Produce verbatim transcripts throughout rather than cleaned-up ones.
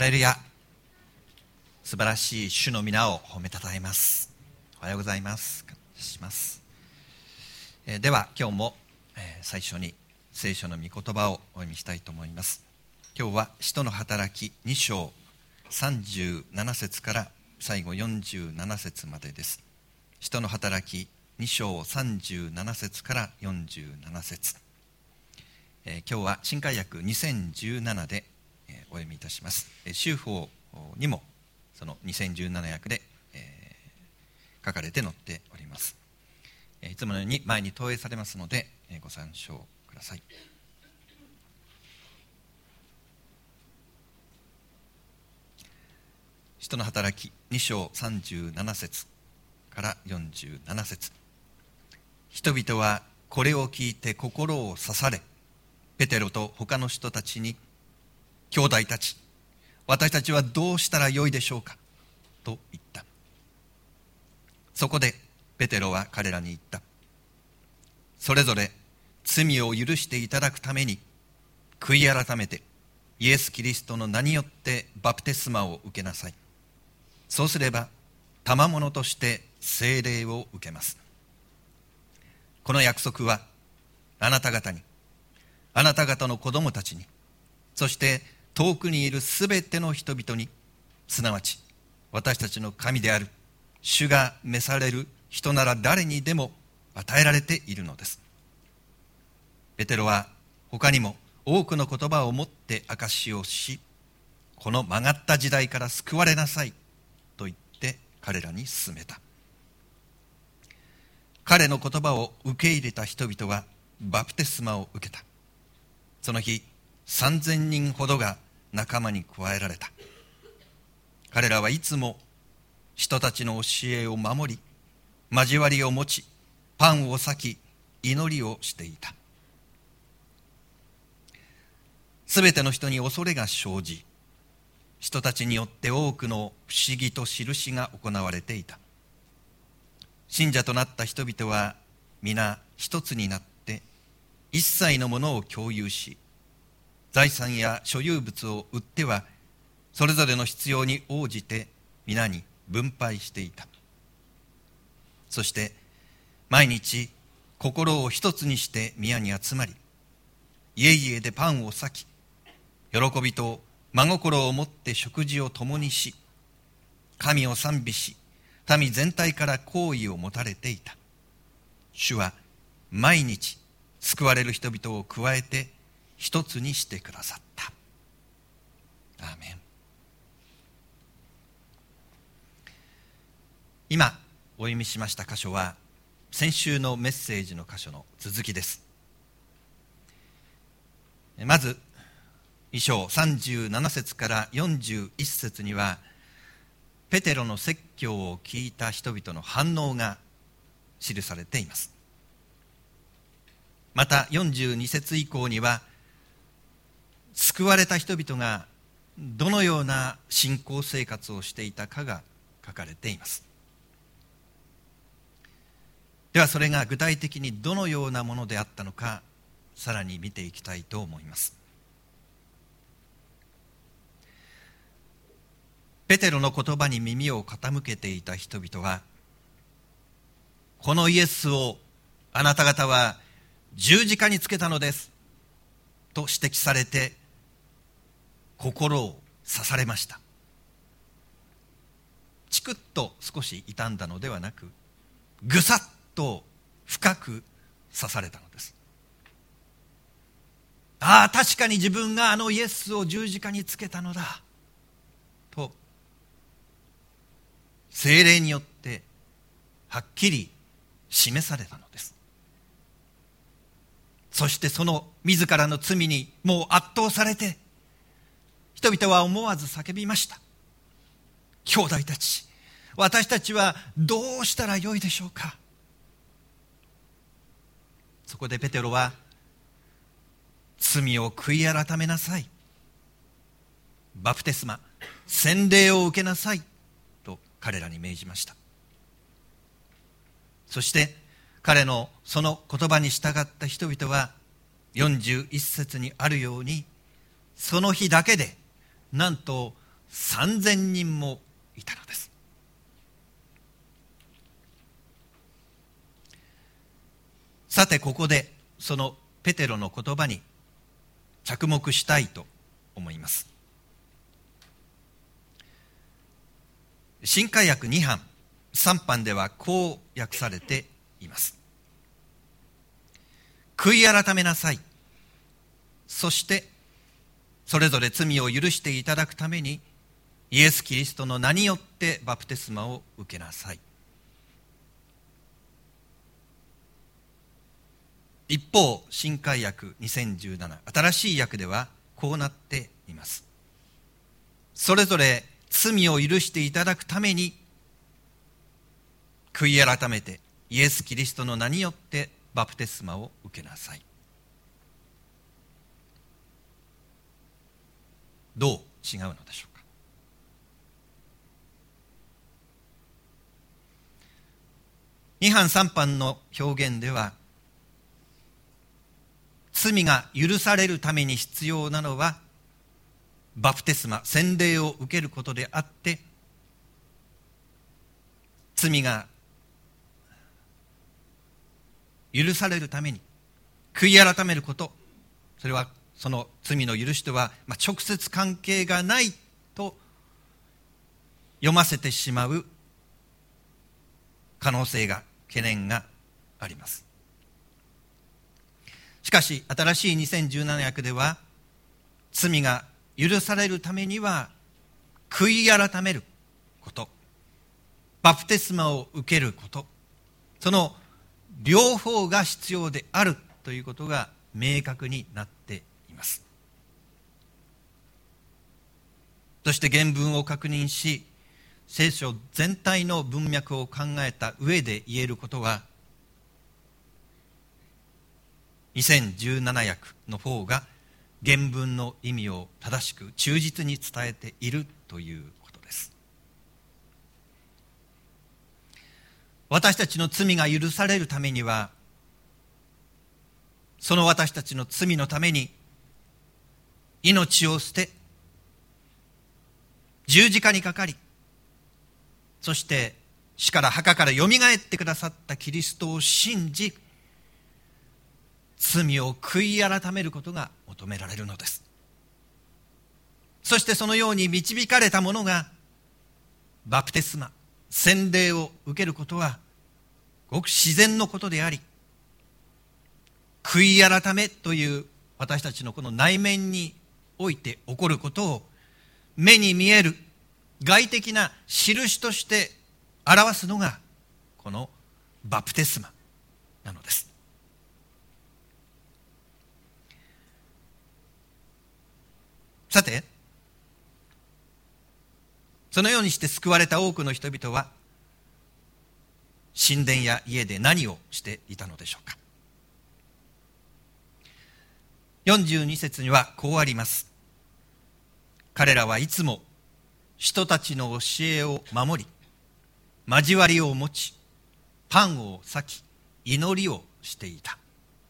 レルヤ、素晴らしい主の皆を褒めたたえます。おはようございます。感謝します。えー、では今日も、えー、最初に聖書の御言葉をお読みしたいと思います。今日は使徒の働きに章さんじゅうなな節から最後よんじゅうなな節までです。使徒の働きに章さんじゅうなな節からよんじゅうなな節、えー、今日は新海訳にせんじゅうななで、えー、お読みいたします。えー、修法にもそのにせんじゅうなな訳で、えー、書かれて載っております。えー、いつものように前に投影されますので、えー、ご参照ください。使徒の働きに章さんじゅうなな節からよんじゅうなな節。人々はこれを聞いて心を刺され、ペテロと他の人たちに、兄弟たち、私たちはどうしたらよいでしょうかと言った。そこでペテロは彼らに言った。それぞれ罪を許していただくために悔い改めてイエス・キリストの名によってバプテスマを受けなさい。そうすれば賜物として聖霊を受けます。この約束はあなた方に、あなた方の子供たちに、そして遠くにいるすべての人々に、すなわち私たちの神である主が召される人なら誰にでも与えられているのです。ペテロは他にも多くの言葉をもって証しをし、この曲がった時代から救われなさいと言って彼らに勧めた。彼の言葉を受け入れた人々はバプテスマを受けた。その日さんぜんにんほどが仲間に加えられた。彼らはいつも人たちの教えを守り、交わりを持ち、パンを裂き、祈りをしていた。すべての人に恐れが生じ、人たちによって多くの不思議と印が行われていた。信者となった人々は皆一つになって一切のものを共有し、財産や所有物を売ってはそれぞれの必要に応じて皆に分配していた。そして毎日心を一つにして宮に集まり、家々でパンを裂き、喜びと真心を持って食事を共にし、神を賛美し、民全体から好意を持たれていた。主は毎日救われる人々を加えて一つにしてくださった。アーメン。今お読みしました箇所は先週のメッセージの箇所の続きです。まずに章さんじゅうなな節からよんじゅういち節には、ペテロの説教を聞いた人々の反応が記されています。またよんじゅうに節以降には、救われた人々がどのような信仰生活をしていたかが書かれています。ではそれが具体的にどのようなものであったのか、さらに見ていきたいと思います。ペテロの言葉に耳を傾けていた人々は、このイエスをあなた方は十字架につけたのですと指摘されて、心を刺されました。チクッと少し傷んだのではなく、ぐさっと深く刺されたのです。ああ、確かに自分があのイエスを十字架につけたのだと、聖霊によってはっきり示されたのです。そしてその自らの罪にもう圧倒されて、人々は思わず叫びました。兄弟たち、私たちはどうしたらよいでしょうか。そこでペテロは、罪を悔い改めなさい、バプテスマ、洗礼を受けなさいと彼らに命じました。そして彼のその言葉に従った人々は、よんじゅういち節にあるように、その日だけでなんとさんぜんにんもいたのです。さてここでそのペテロの言葉に着目したいと思います。新海訳に版さん版ではこう訳されています。悔い改めなさい。そしてそれぞれ罪を許していただくためにイエス・キリストの名によってバプテスマを受けなさい。一方、新海訳にせんじゅうなな、新しい訳ではこうなっています。それぞれ罪を許していただくために悔い改めてイエス・キリストの名によってバプテスマを受けなさい。どう違うのでしょうか。に版さん版の表現では、罪が許されるために必要なのはバプテスマ、洗礼を受けることであって、罪が許されるために悔い改めること、それはその罪の許しとは、まあ、直接関係がないと読ませてしまう可能性が、懸念があります。しかし新しいにせんじゅうなな訳では、罪が許されるためには悔い改めること、バプテスマを受けること、その両方が必要であるということが明確になっています。そして原文を確認し、聖書全体の文脈を考えた上で言えることは、にせんじゅうなな訳の方が原文の意味を正しく忠実に伝えているということです。私たちの罪が許されるためには、その私たちの罪のために命を捨て、十字架にかかり、そして死から墓からよみがえってくださったキリストを信じ、罪を悔い改めることが求められるのです。そしてそのように導かれた者がバプテスマ、洗礼を受けることはごく自然のことであり、悔い改めという私たちのこの内面において起こることを目に見える外的な印として表すのがこのバプテスマなのです。さて、そのようにして救われた多くの人々は神殿や家で何をしていたのでしょうか。よんじゅうに節にはこうあります。彼らはいつも人たちの教えを守り、交わりを持ち、パンを裂き、祈りをしていた。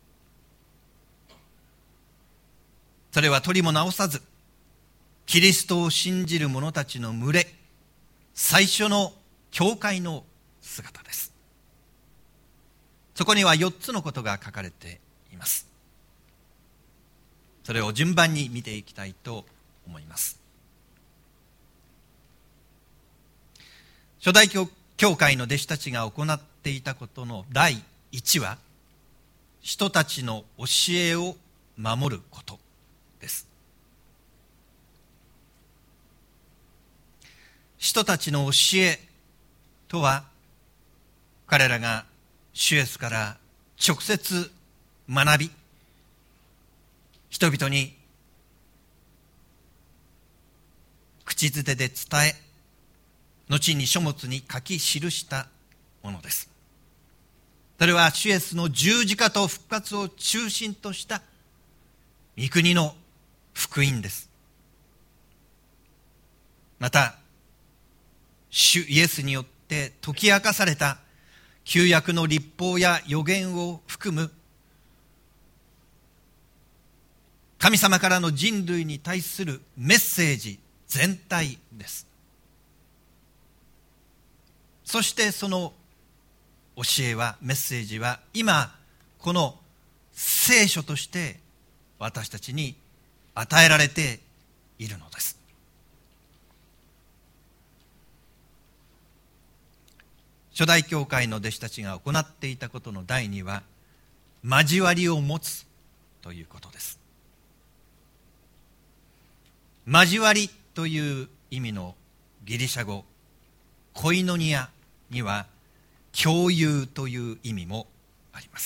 それは取りも直さず、キリストを信じる者たちの群れ、最初の教会の姿です。そこにはよっつのことが書かれています。それを順番に見ていきたいと思います。初代 教, 教会の弟子たちが行っていたことの第一は、人たちの教えを守ることです。人たちの教えとは、彼らが主イエスから直接学び、人々に口づてで伝え、後に書物に書き記したものです。それは主イエスの十字架と復活を中心とした御国の福音です。また主イエスによって解き明かされた旧約の律法や預言を含む神様からの人類に対するメッセージ、 全体です。そしてその教えは、メッセージは今この聖書として私たちに与えられているのです。初代教会の弟子たちが行っていたことの第二は、交わりを持つということです。交わりという意味のギリシャ語コイノニアには共有という意味もあります。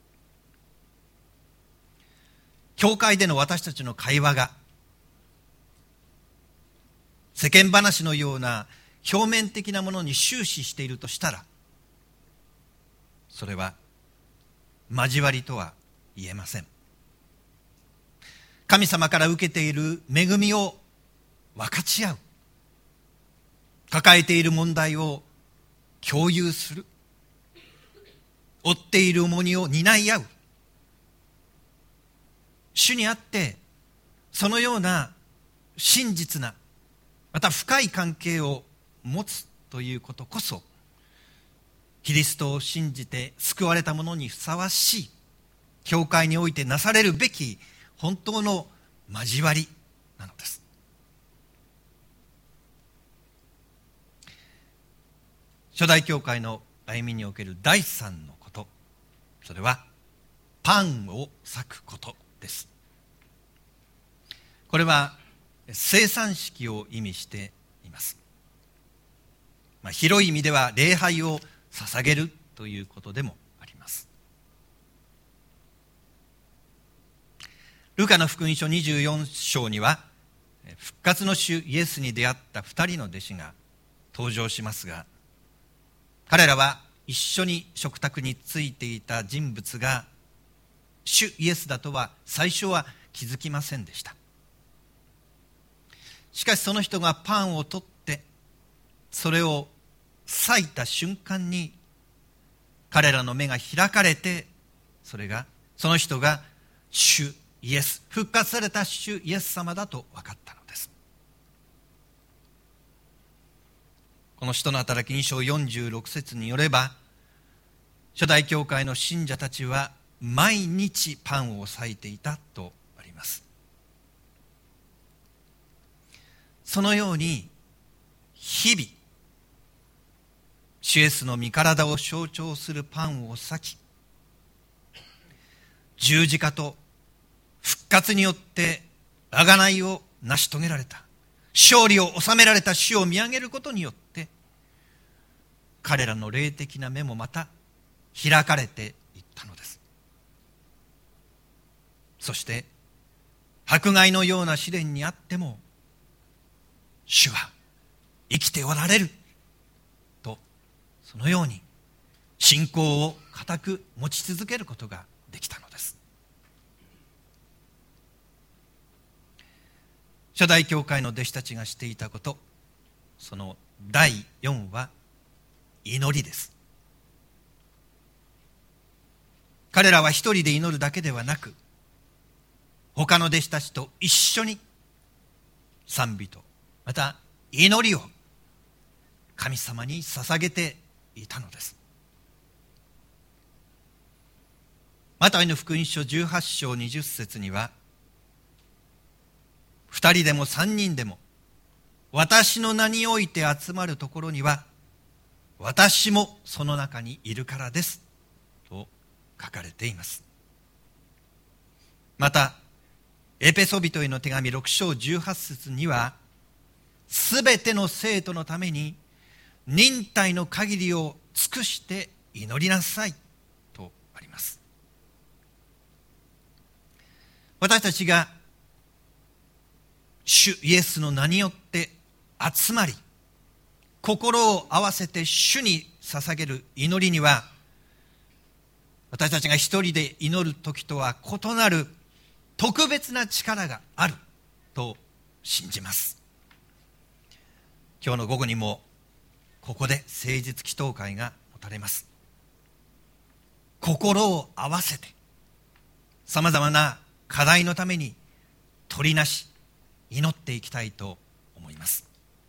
教会での私たちの会話が世間話のような表面的なものに終始しているとしたら、それは交わりとは言えません。神様から受けている恵みを分かち合う、抱えている問題を共有する、負っている重荷を担い合う、主にあってそのような真実な、また深い関係を持つということこそ、キリストを信じて救われた者にふさわしい教会においてなされるべき本当の交わりなのです。初代教会の歩みにおける第三のこと、それはパンを裂くことです。これは生産式を意味しています。まあ、広い意味では礼拝を捧げるということでもあります。ルカの福音書にじゅうよん章には、復活の主イエスに出会った二人の弟子が登場しますが、彼らは一緒に食卓についていた人物が主イエスだとは最初は気づきませんでした。しかしその人がパンを取ってそれを裂いた瞬間に、彼らの目が開かれて、それがその人が主イエス、復活された主イエス様だと分かったのです。この使徒の働きに章よんじゅうろく節によれば、初代教会の信者たちは毎日パンを裂いていたとあります。そのように日々主イエスの御体を象徴するパンを裂き、十字架と復活によって贖いを成し遂げられた、勝利を収められた主を見上げることによって、彼らの霊的な目もまた開かれていったのです。そして迫害のような試練にあっても、主は生きておられると、そのように信仰を固く持ち続けることができたのです。初代教会の弟子たちがしていたこと、そのだいよんは祈りです。彼らは一人で祈るだけではなく、他の弟子たちと一緒に賛美とまた祈りを神様に捧げていたのです。マタイの福音書じゅうはち章にじゅっ節には、二人でも三人でも私の名において集まるところには、私もその中にいるからですと書かれています。またエペソビトへの手紙ろく章じゅうはち節には、すべての生徒のために忍耐の限りを尽くして祈りなさいとあります。私たちが主イエスの名によって集まり、心を合わせて主に捧げる祈りには、私たちが一人で祈る時とは異なる特別な力があると信じます。今日の午後にもここで誠実祈祷会が持たれます。心を合わせてさまざまな課題のために取りなし祈っていきたいとます。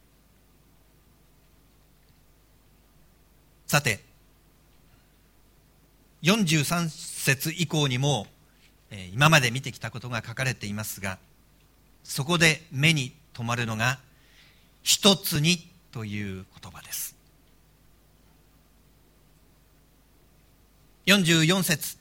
さて、よんじゅうさん節以降にも今まで見てきたことが書かれていますが、そこで目に留まるのが一つにという言葉です。よんじゅうよん節、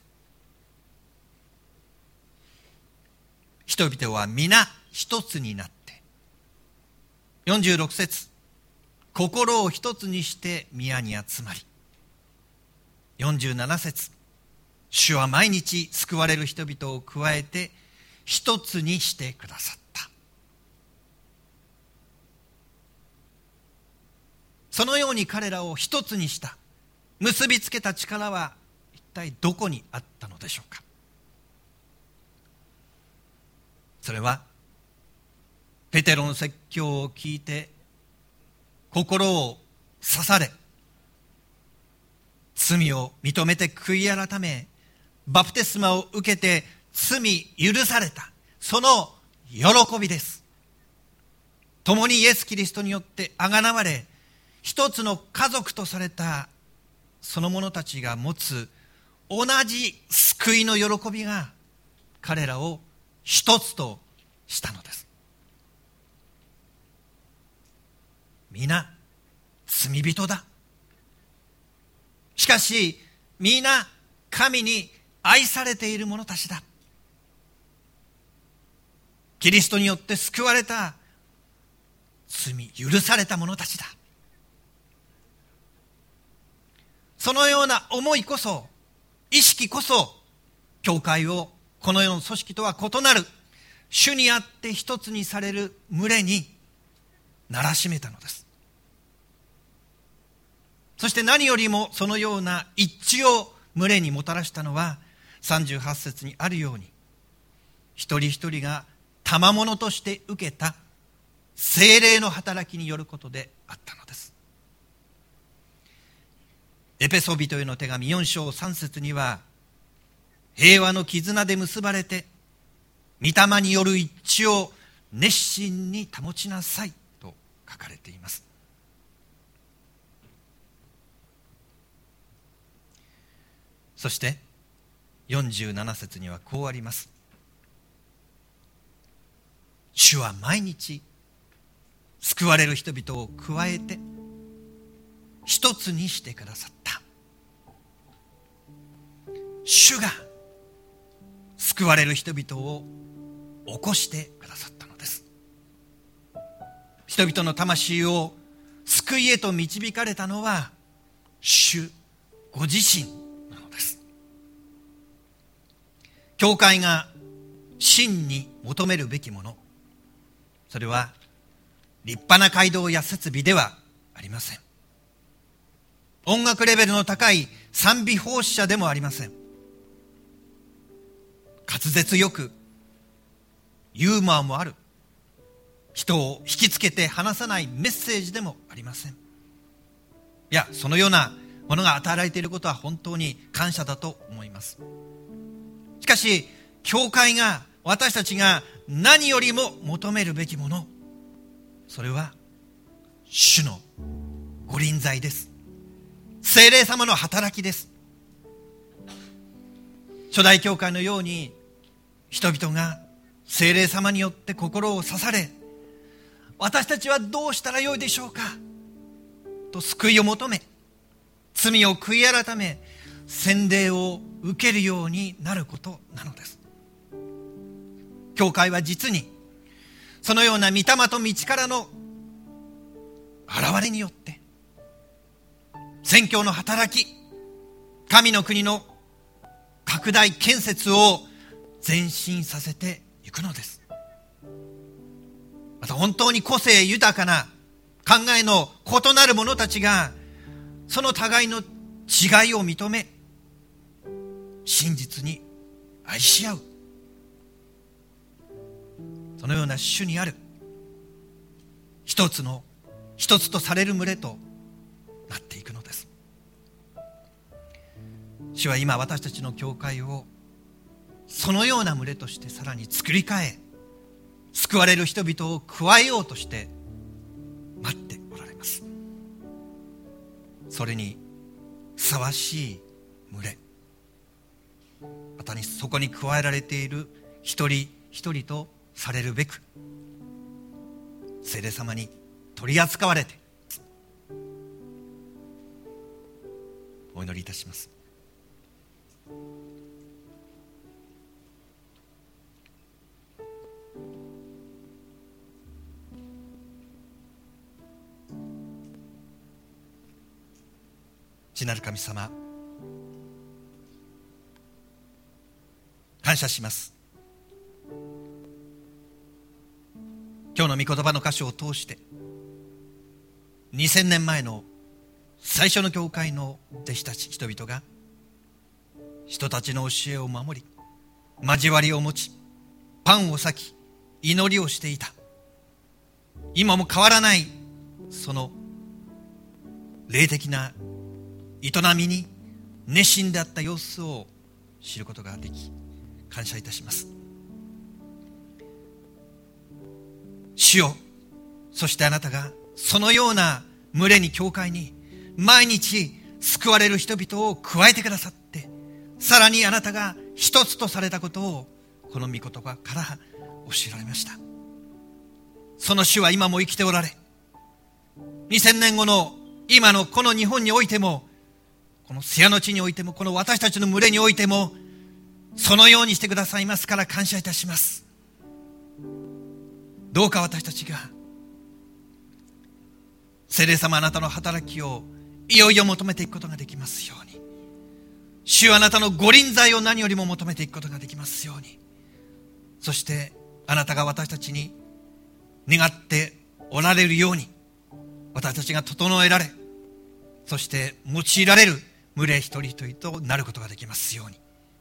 人々は皆一つになって。よんじゅうろく節、心を一つにして宮に集まり。よんじゅうなな節、主は毎日救われる人々を加えて一つにしてくださった。そのように彼らを一つにした結びつけた力は一体どこにあったのでしょうか。それはペテロの説教を聞いて心を刺され、罪を認めて悔い改め、バプテスマを受けて罪許された、その喜びです。共にイエス・キリストによってあがなわれ、一つの家族とされたその者たちが持つ同じ救いの喜びが彼らを一つとしたのです。皆罪人だ。しかし皆神に愛されている者たちだ。キリストによって救われた、罪許された者たちだ。そのような思いこそ、意識こそ、教会をこの世の組織とは異なる主にあって一つにされる群れにならしめたのです。そして何よりもそのような一致を群れにもたらしたのは、さんじゅうはち節にあるように、一人一人が賜物として受けた聖霊の働きによることであったのです。エペソビトへの手紙よん章さん節には、平和の絆で結ばれて御霊による一致を熱心に保ちなさいと書かれています。そしてよんじゅうなな節にはこうあります。主は毎日救われる人々を加えて一つにしてくださった。主が救われる人々を起こしてくださったのです。人々の魂を救いへと導かれたのは主ご自身なのです。教会が真に求めるべきもの、それは立派な街道や設備ではありません。音楽レベルの高い賛美奉仕者でもありません。滑舌よくユーモアもある、人を引きつけて離さないメッセージでもありません。いや、そのようなものが与えられていることは本当に感謝だと思います。しかし教会が、私たちが何よりも求めるべきもの、それは主のご臨在です。聖霊様の働きです。初代教会のように人々が聖霊様によって心を刺され、私たちはどうしたらよいでしょうかと救いを求め、罪を悔い改め、洗礼を受けるようになることなのです。教会は実にそのような御霊と道からの現れによって宣教の働き、神の国の拡大建設を前進させていくのです。また本当に個性豊かな考えの異なる者たちがその互いの違いを認め、真実に愛し合う、そのような主にある一つの一つとされる群れとなっていくのです。主は今私たちの教会をそのような群れとしてさらに作り変え、救われる人々を加えようとしてそれにふさわしい群れ、またにそこに加えられている一人一人とされるべく、聖霊様に取り扱われてお祈りいたします。父なる神様、感謝します。今日の御言葉の箇所を通してにせんねんまえの最初の教会の弟子たち人々が人たちの教えを守り、交わりを持ち、パンを裂き祈りをしていた。今も変わらないその霊的な営みに熱心であった様子を知ることができ、感謝いたします。主よ、そしてあなたがそのような群れに、教会に毎日救われる人々を加えてくださって、さらにあなたが一つとされたことをこの御言葉から教えられました。その主は今も生きておられ、にせんねんごの今のこの日本においても、この瀬谷の地においても、この私たちの群れにおいても、そのようにしてくださいますから感謝いたします。どうか私たちが聖霊様、あなたの働きをいよいよ求めていくことができますように、主はあなたのご臨在を何よりも求めていくことができますように、そしてあなたが私たちに願っておられるように、私たちが整えられ、そして用いられる群れ一人一人となることができますように。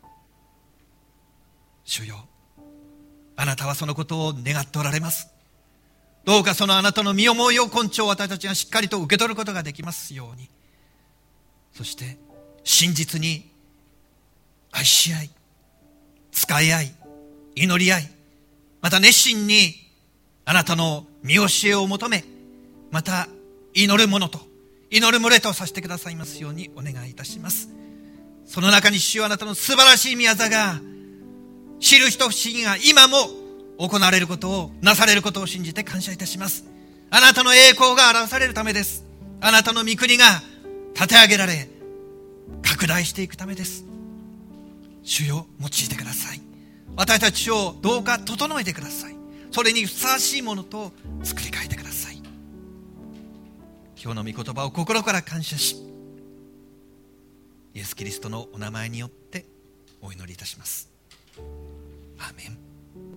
主よ、あなたはそのことを願っておられます。どうかそのあなたの身思いを根拠を私たちがしっかりと受け取ることができますように、そして真実に愛し合い、使い合い、祈り合い、また熱心にあなたの見教えを求め、また祈る者と祈る群れとさせてくださいますようにお願いいたします。その中に主よ、あなたの素晴らしい宮座が、知る人不思議が今も行われることを、なされることを信じて感謝いたします。あなたの栄光が表されるためです。あなたの御国が立て上げられ拡大していくためです。主よ、用いてください。私たちをどうか整えてください。それにふさわしいものと作り変えてください。今日の御言葉を心から感謝し、イエス・キリストのお名前によってお祈りいたします。